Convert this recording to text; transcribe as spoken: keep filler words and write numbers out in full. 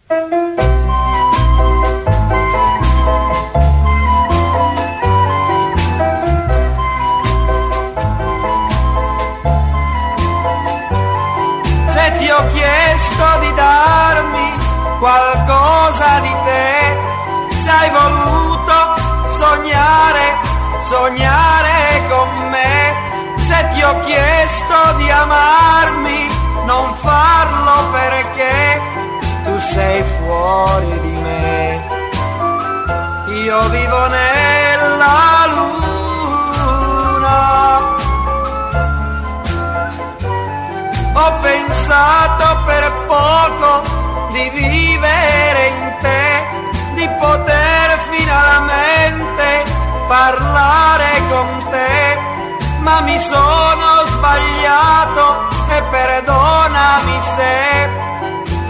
Se ti ho chiesto di darmi qualcosa di te, se hai voluto sognare, sognare con me, se ti ho chiesto di amarmi, non farlo perché tu sei fuori di me. Io vivo nella luna, ho pensato per poco di vivere in te, di poter finalmente parlare con te, ma mi sono